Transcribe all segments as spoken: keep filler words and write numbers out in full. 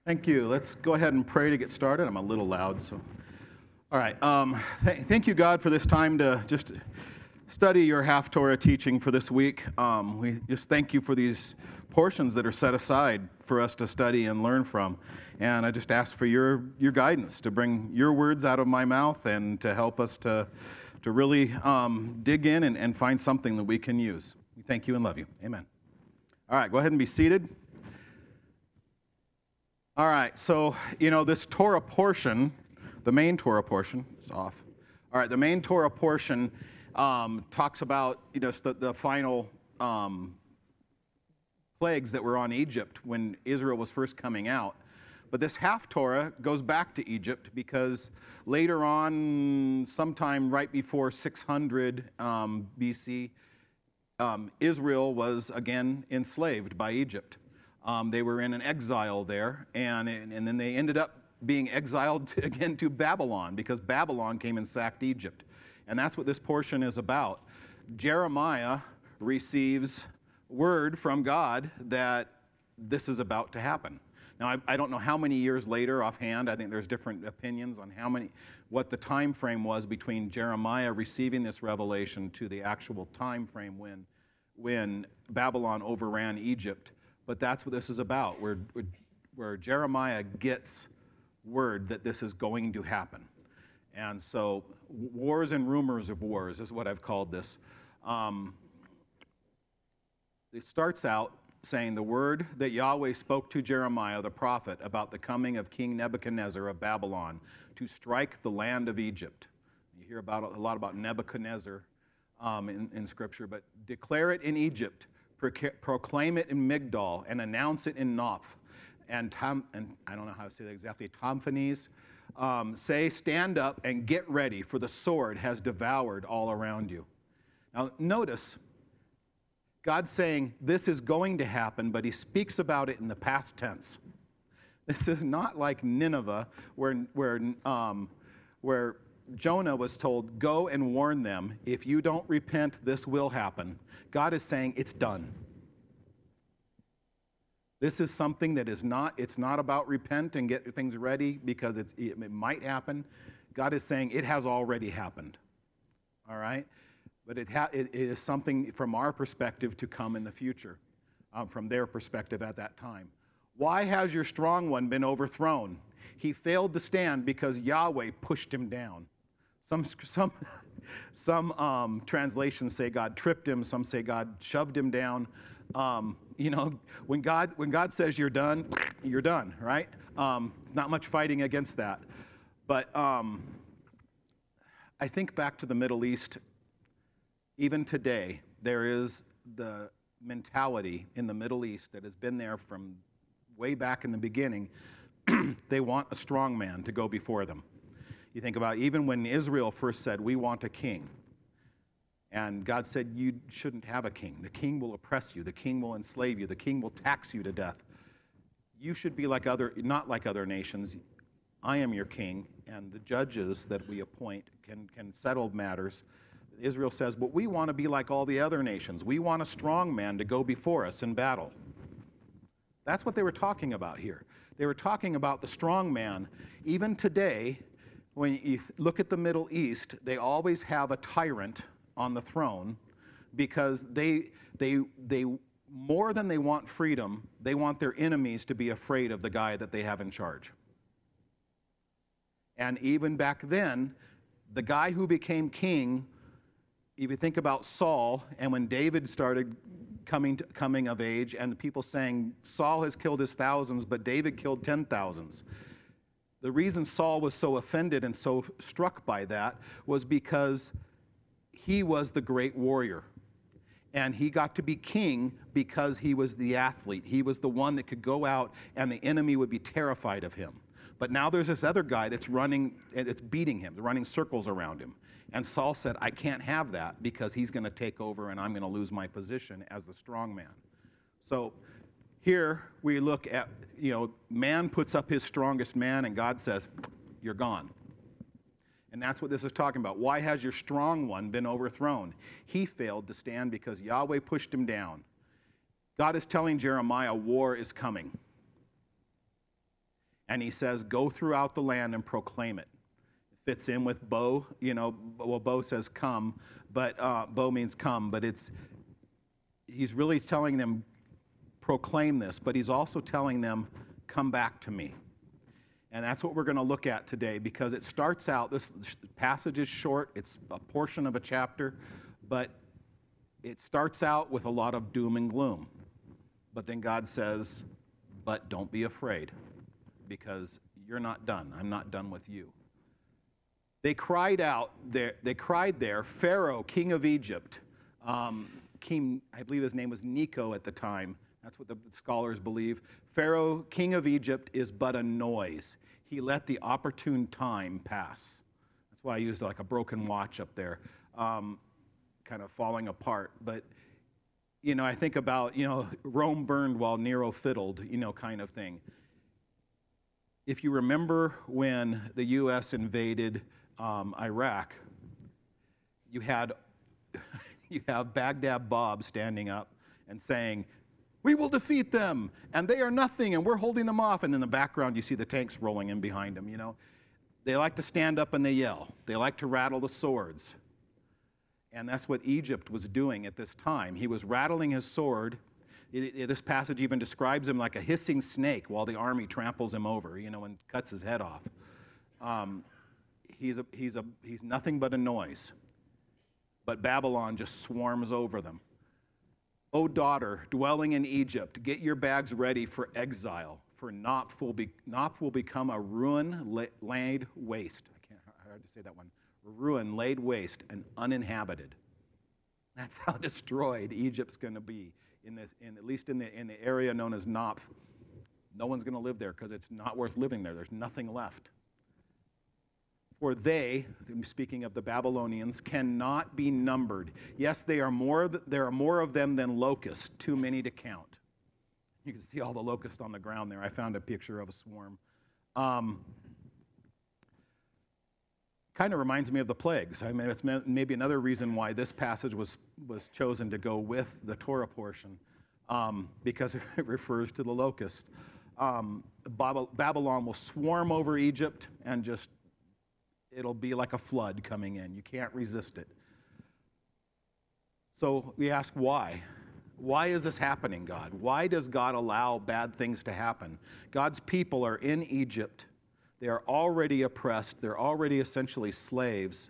Thank you. Let's go ahead and pray to get started. I'm a little loud, so. All right. Um, th- thank you, God, for this time to just study your Haftorah teaching for this week. Um, we just thank you for these portions that are set aside for us to study and learn from. And I just ask for your, your guidance to bring your words out of my mouth and to help us to, to really um, dig in and, and find something that we can use. We thank you and love you. Amen. All right. Go ahead and be seated. All right, so, you know, this Torah portion, the main Torah portion, is off. All right, the main Torah portion um, talks about, you know, the, the final um, plagues that were on Egypt when Israel was first coming out. But this Haftorah goes back to Egypt because later on, sometime right before six hundred um, B C, um, Israel was again enslaved by Egypt. Um, they were in an exile there, and, and then they ended up being exiled to, again to Babylon because Babylon came and sacked Egypt. And that's what this portion is about. Jeremiah receives word from God that this is about to happen. Now, I, I don't know how many years later offhand. I think there's different opinions on how many, what the time frame was between Jeremiah receiving this revelation to the actual time frame when, when Babylon overran Egypt. But that's what this is about, where, where Jeremiah gets word that this is going to happen. And so wars and rumors of wars is what I've called this. Um, it starts out saying the word that Yahweh spoke to Jeremiah the prophet about the coming of King Nebuchadnezzar of Babylon to strike the land of Egypt. You hear about a lot about Nebuchadnezzar um, in, in Scripture, but declare it in Egypt. Proclaim it in Migdol and announce it in Noph. And, Tom, and I don't know how to say that exactly, Tomphanes. Um, say, stand up and get ready, for the sword has devoured all around you. Now notice, God's saying this is going to happen, but he speaks about it in the past tense. This is not like Nineveh, where, where, um, where Jonah was told, go and warn them. If you don't repent, this will happen. God is saying it's done. This is something that is not, it's not about repent and get things ready because it's, it might happen. God is saying it has already happened. All right? But it, ha, it, it is something from our perspective to come in the future, um, from their perspective at that time. Why has your strong one been overthrown? He failed to stand because Yahweh pushed him down. Some, some, some um, translations say God tripped him. Some say God shoved him down. Um, you know, when God, when God says you're done, you're done, right? Um, there's not much fighting against that. But um, I think back to the Middle East. Even today, there is the mentality in the Middle East that has been there from way back in the beginning. They want a strong man to go before them. You think about even when Israel first said, we want a king. And God said, you shouldn't have a king. The king will oppress you. The king will enslave you. The king will tax you to death. You should be like other, not like other nations. I am your king, and the judges that we appoint can, can settle matters. Israel says, but we want to be like all the other nations. We want a strong man to go before us in battle. That's what they were talking about here. They were talking about the strong man. Even today, when you look at the Middle East, they always have a tyrant on the throne because they, they, they, more than they want freedom, they want their enemies to be afraid of the guy that they have in charge. And even back then, the guy who became king, if you think about Saul, and when David started coming, to, coming of age, and the people saying, Saul has killed his thousands, but David killed ten thousands. The reason Saul was so offended and so struck by that was because he was the great warrior. And he got to be king because he was the athlete. He was the one that could go out and the enemy would be terrified of him. But now there's this other guy that's running, and it's beating him, running circles around him. And Saul said, I can't have that because he's going to take over and I'm going to lose my position as the strong man. So here we look at, you know, man puts up his strongest man and God says, you're gone. And that's what this is talking about. Why has your strong one been overthrown? He failed to stand because Yahweh pushed him down. God is telling Jeremiah war is coming. And he says, go throughout the land and proclaim it. It fits in with Bo, you know, well, Bo says come, but uh, Bo means come, but it's, he's really telling them, proclaim this, but he's also telling them, come back to me. And that's what we're going to look at today, because it starts out, this passage is short, it's a portion of a chapter, but it starts out with a lot of doom and gloom. But then God says, but don't be afraid, because you're not done. I'm not done with you. They cried out there, they cried there, Pharaoh, king of Egypt, um, king, I believe his name was Necho at the time. That's what the scholars believe. Pharaoh, king of Egypt, is but a noise. He let the opportune time pass. That's why I used like a broken watch up there, um, kind of falling apart. But, you know, I think about, you know, Rome burned while Nero fiddled, you know, kind of thing. If you remember when the U S invaded um, Iraq, you had, you have Baghdad Bob standing up and saying, we will defeat them, and they are nothing, and we're holding them off. And in the background, you see the tanks rolling in behind them, you know. They like to stand up and they yell. They like to rattle the swords. And that's what Egypt was doing at this time. He was rattling his sword. It, it, this passage even describes him like a hissing snake while the army tramples him over, you know, and cuts his head off. Um, he's, a, he's, a, he's nothing but a noise. But Babylon just swarms over them. O daughter, dwelling in Egypt, get your bags ready for exile, for Noph will, be, Noph will become a ruin la- laid waste. I can't hard to say that one. A ruin laid waste and uninhabited. That's how destroyed Egypt's going to be, in this, in, at least in the, in the area known as Noph. No one's going to live there because it's not worth living there. There's nothing left. For they, speaking of the Babylonians, cannot be numbered. Yes, they are more, there are more of them than locusts, too many to count. You can see all the locusts on the ground there. I found a picture of a swarm. Um, kind of reminds me of the plagues. I mean, it's maybe another reason why this passage was, was chosen to go with the Torah portion, um, because it refers to the locusts. Um, Babylon will swarm over Egypt and just it'll be like a flood coming in. You can't resist it. So we ask why? Why is this happening, God? Why does God allow bad things to happen? God's people are in Egypt. They are already oppressed. They're already essentially slaves.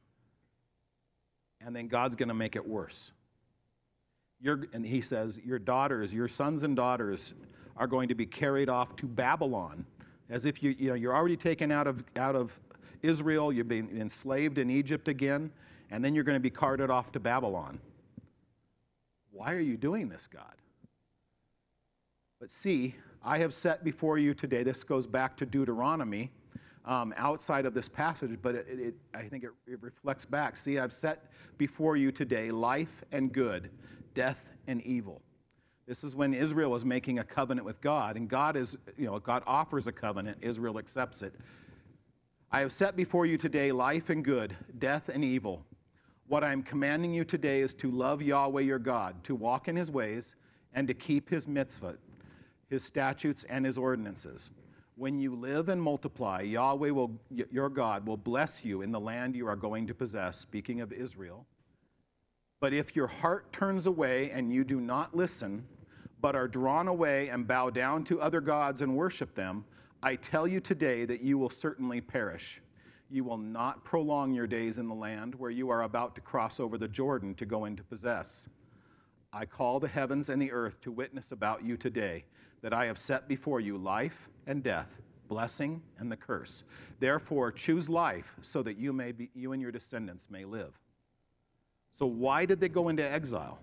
And then God's going to make it worse. You're, and he says, your daughters, your sons and daughters are going to be carried off to Babylon, as if you, you know, you're already taken out of, out of Israel, you've been enslaved in Egypt again, and then you're going to be carted off to Babylon. Why are you doing this, God? But see, I have set before you today, this goes back to Deuteronomy, um, outside of this passage, but it, it, I think it, it reflects back. See, I've set before you today life and good, death and evil. This is when Israel was making a covenant with God, and God is, you know, God offers a covenant, Israel accepts it. I have set before you today life and good, death and evil. What I am commanding you today is to love Yahweh your God, to walk in his ways, and to keep his mitzvah, his statutes and his ordinances. When you live and multiply, Yahweh will, your God will bless you in the land you are going to possess, speaking of Israel. But if your heart turns away and you do not listen, but are drawn away and bow down to other gods and worship them, I tell you today that you will certainly perish. You will not prolong your days in the land where you are about to cross over the Jordan to go in to possess. I call the heavens and the earth to witness about you today, that I have set before you life and death, blessing and the curse. Therefore, choose life so that you may be, you and your descendants may live. So why did they go into exile?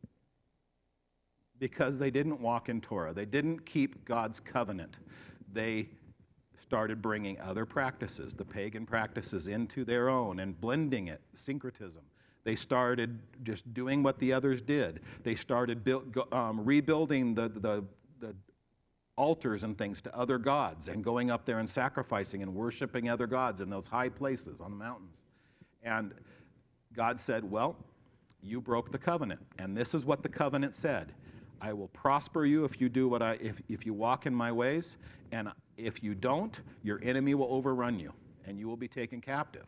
Because they didn't walk in Torah. They didn't keep God's covenant. They started bringing other practices, the pagan practices, into their own and blending it, syncretism. They started just doing what the others did. They started build, um, rebuilding the, the, the altars and things to other gods and going up there and sacrificing and worshiping other gods in those high places on the mountains. And God said, well, you broke the covenant. And this is what the covenant said. I will prosper you if you do what I, if, if you walk in my ways, and if you don't, your enemy will overrun you, and you will be taken captive.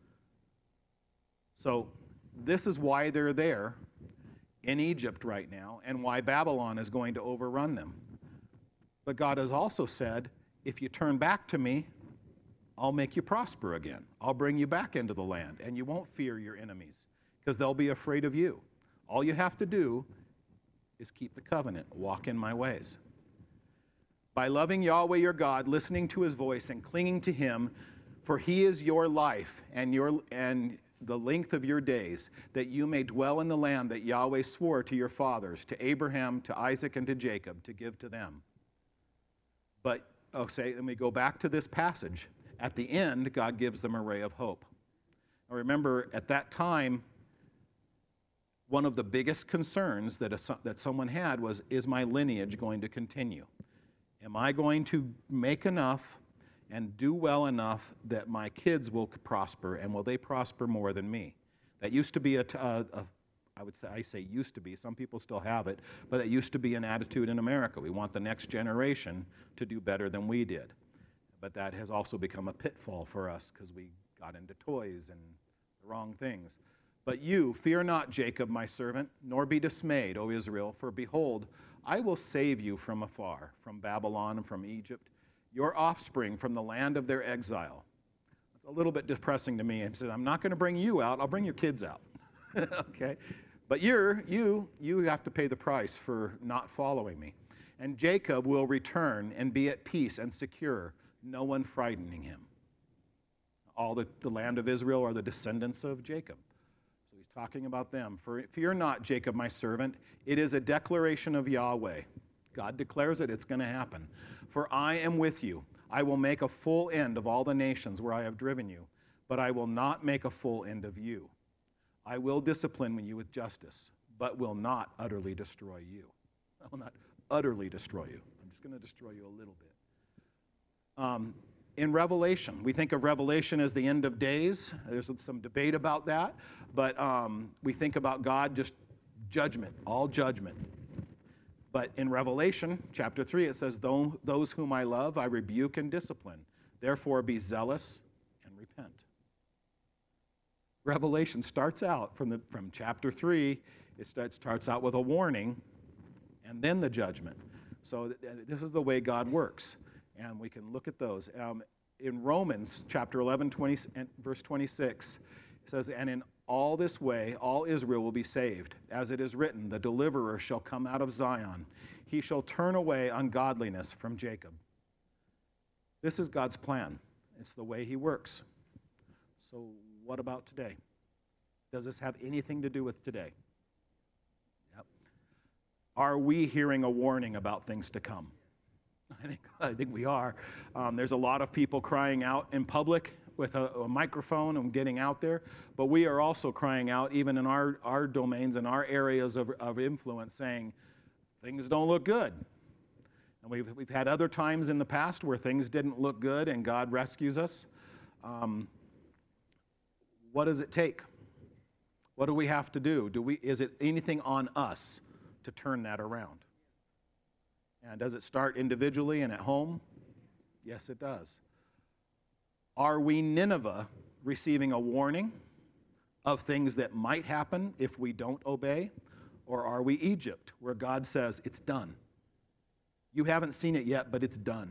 So this is why they're there in Egypt right now, and why Babylon is going to overrun them. But God has also said, if you turn back to me, I'll make you prosper again. I'll bring you back into the land, and you won't fear your enemies, because they'll be afraid of you. All you have to do is keep the covenant, walk in my ways. By loving Yahweh your God, listening to his voice, and clinging to him, for he is your life and your and the length of your days, that you may dwell in the land that Yahweh swore to your fathers, to Abraham, to Isaac, and to Jacob, to give to them. But, oh, say, let me go back to this passage. At the end, God gives them a ray of hope. Now remember, at that time, one of the biggest concerns that, a, that someone had was, is my lineage going to continue? Am I going to make enough and do well enough that my kids will prosper, and will they prosper more than me? That used to be a, a, a I would say, I say used to be, some people still have it, but that used to be an attitude in America. We want the next generation to do better than we did. But that has also become a pitfall for us because we got into toys and the wrong things. But you, fear not, Jacob, my servant, nor be dismayed, O Israel, for behold, I will save you from afar, from Babylon and from Egypt, your offspring from the land of their exile. It's a little bit depressing to me. It says, I'm not going to bring you out, I'll bring your kids out. Okay? But you're, you, you have to pay the price for not following me. And Jacob will return and be at peace and secure, no one frightening him. All the, the land of Israel are the descendants of Jacob. So he's talking about them. For fear not, Jacob, my servant. It is a declaration of Yahweh. God declares it, it's going to happen. For I am with you. I will make a full end of all the nations where I have driven you, but I will not make a full end of you. I will discipline you with justice, but will not utterly destroy you. I will not utterly destroy you. I'm just going to destroy you a little bit. Um, in Revelation, we think of Revelation as the end of days. There's some debate about that, but um, we think about God just judgment, all judgment. But in Revelation chapter three, it says, those whom I love, I rebuke and discipline. Therefore be zealous and repent. Revelation starts out from, the, from chapter three, it starts, starts out with a warning and then the judgment. So th- this is the way God works. And we can look at those. Um, in Romans chapter eleven, twenty, verse twenty-six, it says, and in all this way, all Israel will be saved. As it is written, the deliverer shall come out of Zion. He shall turn away ungodliness from Jacob. This is God's plan. It's the way he works. So what about today? Does this have anything to do with today? Yep. Are we hearing a warning about things to come? I think, I think we are. Um, there's a lot of people crying out in public with a, a microphone and getting out there, but we are also crying out even in our, our domains and our areas of, of influence saying, things don't look good. And we've, we've had other times in the past where things didn't look good and God rescues us. Um, what does it take? What do we have to do? Do we, is it anything on us to turn that around? And does it start individually and at home? Yes, it does. Are we Nineveh receiving a warning of things that might happen if we don't obey? Or are we Egypt, where God says, it's done? You haven't seen it yet, but it's done.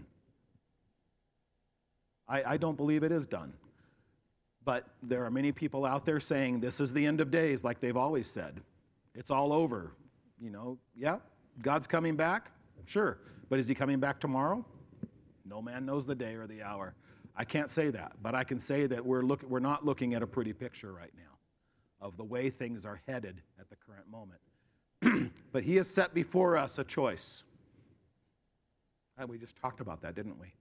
I, I don't believe it is done. But there are many people out there saying, this is the end of days, like they've always said. It's all over. You know, yeah, God's coming back. Sure, but is he coming back tomorrow? No man knows the day or the hour. I can't say that, but I can say that we're, look, we're not looking at a pretty picture right now of the way things are headed at the current moment. But he has set before us a choice. And we just talked about that, didn't we?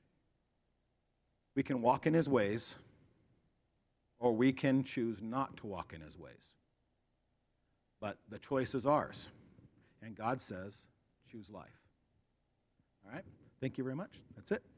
We can walk in his ways, or we can choose not to walk in his ways. But the choice is ours. And God says, choose life. All right? Thank you very much. That's it.